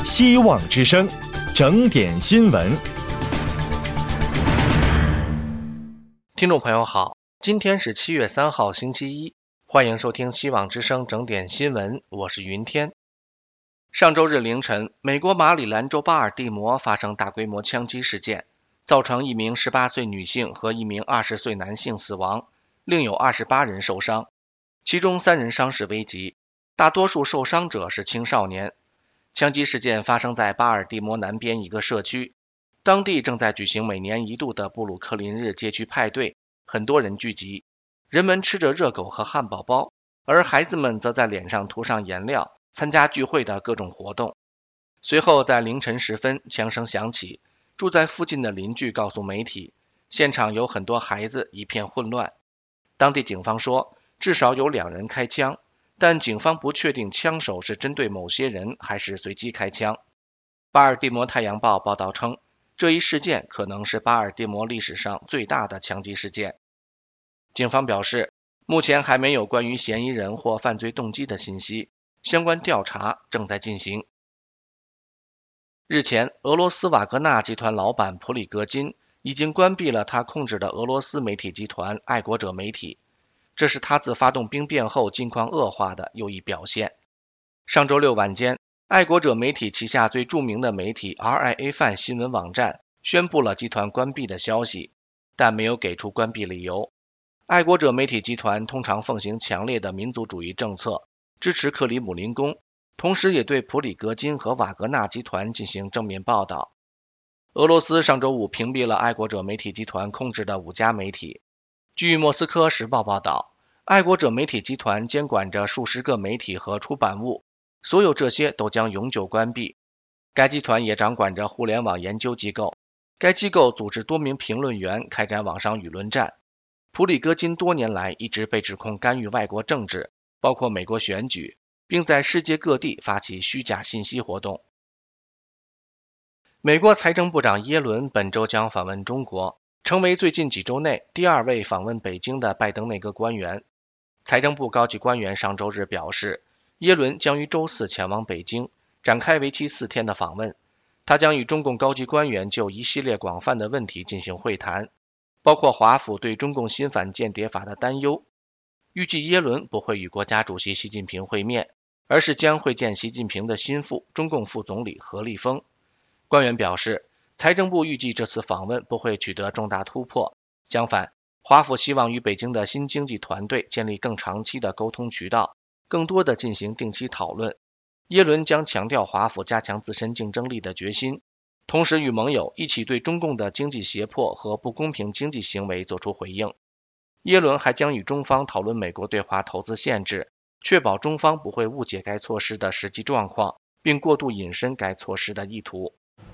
希望之声，整点新闻。 听众朋友好，今天是7月3号星期一，欢迎收听希望之声整点新闻，我是云天。上周日凌晨，美国马里兰州巴尔的摩发生大规模枪击事件，造成一名18岁女性和一名20岁男性死亡，另有28人受伤，其中3人伤势危急，大多数受伤者是青少年。枪击事件发生在巴尔的摩南边一个社区，当地正在举行每年一度的布鲁克林日街区派对，很多人聚集，人们吃着热狗和汉堡包，而孩子们则在脸上涂上颜料，参加聚会的各种活动。随后在凌晨时分，枪声响起，住在附近的邻居告诉媒体，现场有很多孩子，一片混乱。当地警方说，至少有2人开枪，但警方不确定枪手是针对某些人还是随机开枪。巴尔的摩太阳报报道称，这一事件可能是巴尔的摩历史上最大的枪击事件。警方表示，目前还没有关于嫌疑人或犯罪动机的信息，相关调查正在进行。日前，俄罗斯瓦格纳集团老板普里戈金已经关闭了他控制的俄罗斯媒体集团爱国者媒体，这是他自发动兵变后境况恶化的又一表现。上周六晚间，爱国者媒体旗下最著名的媒体 RIA 范新闻网站宣布了集团关闭的消息，但没有给出关闭理由。爱国者媒体集团通常奉行强烈的民族主义政策，支持克里姆林宫，同时也对普里戈金和瓦格纳集团进行正面报道。俄罗斯上周五屏蔽了爱国者媒体集团控制的5家媒体。据莫斯科时报报道，爱国者媒体集团监管着数十个媒体和出版物，所有这些都将永久关闭。该集团也掌管着互联网研究机构，该机构组织多名评论员开展网上舆论战。普里戈金多年来一直被指控干预外国政治，包括美国选举，并在世界各地发起虚假信息活动。美国财政部长耶伦本周将访问中国，成为最近几周内第2位访问北京的拜登内阁官员。财政部高级官员上周日表示，耶伦将于周4前往北京，展开为期4天的访问。他将与中共高级官员就一系列广泛的问题进行会谈，包括华府对中共新反间谍法的担忧。预计耶伦不会与国家主席习近平会面，而是将会见习近平的心腹中共副总理何立峰。官员表示，财政部预计这次访问不会取得重大突破，相反，华府希望与北京的新经济团队建立更长期的沟通渠道，更多的进行定期讨论。耶伦将强调华府加强自身竞争力的决心，同时与盟友一起对中共的经济胁迫和不公平经济行为作出回应。耶伦还将与中方讨论美国对华投资限制，确保中方不会误解该措施的实际状况，并过度引申该措施的意图。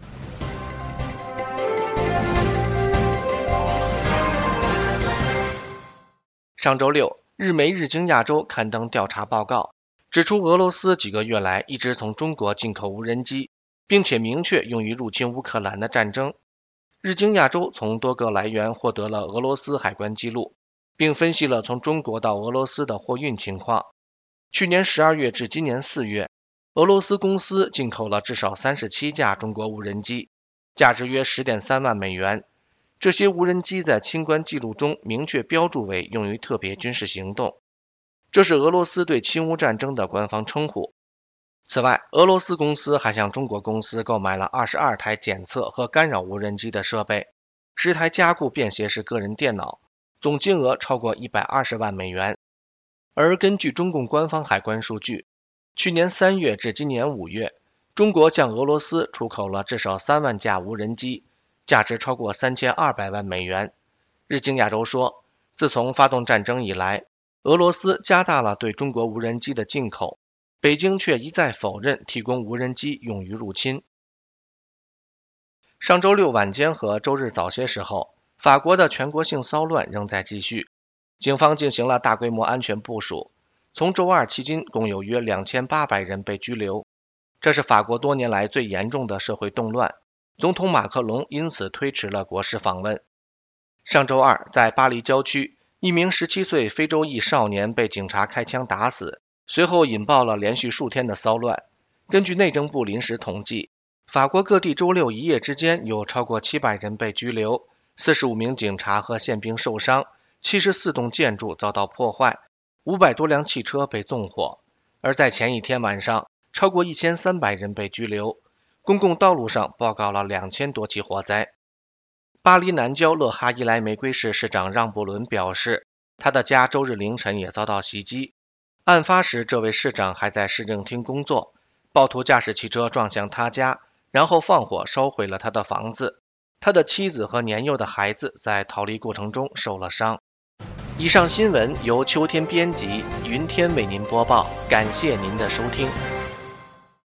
上周六，日媒日经亚洲刊登调查报告，指出俄罗斯几个月来一直从中国进口无人机，并且明确用于入侵乌克兰的战争。日经亚洲从多个来源获得了俄罗斯海关记录，并分析了从中国到俄罗斯的货运情况。去年12月至今年4月，俄罗斯公司进口了至少37架中国无人机，价值约 10.3 万美元。这些无人机在清关记录中明确标注为用于特别军事行动，这是俄罗斯对侵乌战争的官方称呼。此外，俄罗斯公司还向中国公司购买了22台检测和干扰无人机的设备，10台加固便携式个人电脑，总金额超过120万美元。而根据中共官方海关数据，去年3月至今年5月，中国向俄罗斯出口了至少3万架无人机，价值超过3200万美元。日经亚洲说，自从发动战争以来，俄罗斯加大了对中国无人机的进口，北京却一再否认提供无人机用于入侵。上周六晚间和周日早些时候，法国的全国性骚乱仍在继续，警方进行了大规模安全部署，从周二迄今共有约2800人被拘留，这是法国多年来最严重的社会动乱。总统马克龙因此推迟了国事访问。上周二，在巴黎郊区，一名17岁非洲裔少年被警察开枪打死，随后引爆了连续数天的骚乱。 根据内政部临时统计，法国各地周六一夜之间有超过700人被拘留，45名警察和宪兵受伤，74栋建筑遭到破坏，500多辆汽车被纵火。而在前一天晚上，超过1300人被拘留，公共道路上报告了2000多起火灾。巴黎南郊勒哈伊莱玫瑰市市长让布伦表示，他的家周日凌晨也遭到袭击。案发时，这位市长还在市政厅工作，暴徒驾驶汽车撞向他家，然后放火烧毁了他的房子。他的妻子和年幼的孩子在逃离过程中受了伤。以上新闻由秋天编辑，云天为您播报，感谢您的收听。